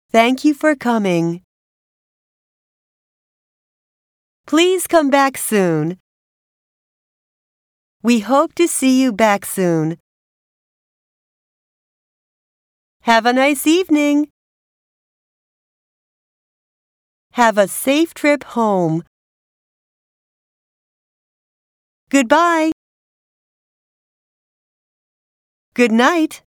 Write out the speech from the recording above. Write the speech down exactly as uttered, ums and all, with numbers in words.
Thank you for coming. Please come back soon. We hope to see you back soon. Have a nice evening. Have a safe trip home. Goodbye. Good night.